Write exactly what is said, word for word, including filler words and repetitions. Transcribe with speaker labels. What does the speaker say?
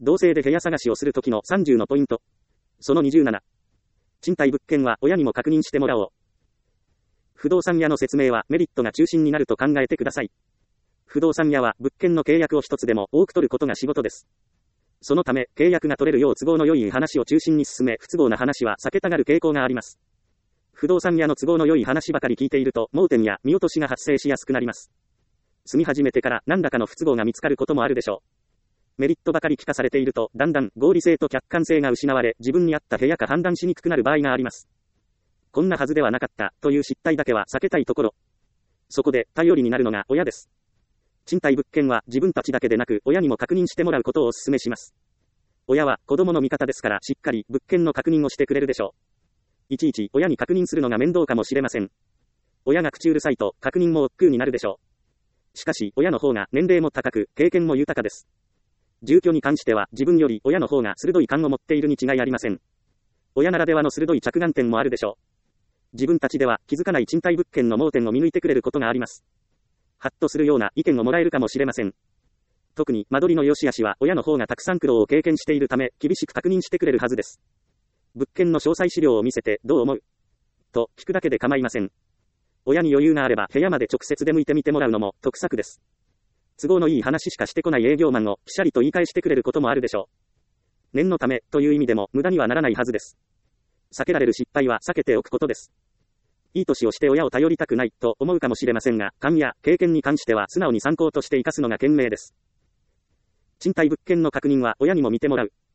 Speaker 1: 同棲で部屋探しをするときのさんじゅうのポイント。そのにじゅうなな。賃貸物件は親にも確認してもらおう。不動産屋の説明はメリットが中心になると考えてください。不動産屋は物件の契約を一つでも多く取ることが仕事です。そのため、契約が取れるよう都合の良い話を中心に進め、不都合な話は避けたがる傾向があります。不動産屋の都合の良い話ばかり聞いていると、盲点や見落としが発生しやすくなります。住み始めてから何らかの不都合が見つかることもあるでしょう。メリットばかり聞かされていると、だんだん合理性と客観性が失われ、自分に合った部屋か判断しにくくなる場合があります。こんなはずではなかったという失態だけは避けたいところ。そこで頼りになるのが親です。賃貸物件は自分たちだけでなく親にも確認してもらうことをお勧めします。親は子供の味方ですからしっかり物件の確認をしてくれるでしょう。いちいち親に確認するのが面倒かもしれません。親が口うるさいと確認も億劫になるでしょう。しかし親の方が年齢も高く経験も豊かです。住居に関しては自分より親の方が鋭い勘を持っているに違いありません。親ならではの鋭い着眼点もあるでしょう。自分たちでは気づかない賃貸物件の盲点を見抜いてくれることがあります。ハッとするような意見をもらえるかもしれません。特に間取りの良し悪しは親の方がたくさん苦労を経験しているため厳しく確認してくれるはずです。物件の詳細資料を見せてどう思うと聞くだけで構いません。親に余裕があれば部屋まで直接出向いてみてもらうのも得策です。都合のいい話しかしてこない営業マンをピシャリと言い返してくれることもあるでしょう。念のためという意味でも無駄にはならないはずです。避けられる失敗は避けておくことです。いい年をして親を頼りたくないと思うかもしれませんが、勘や経験に関しては素直に参考として生かすのが賢明です。賃貸物件の確認は親にも見てもらう。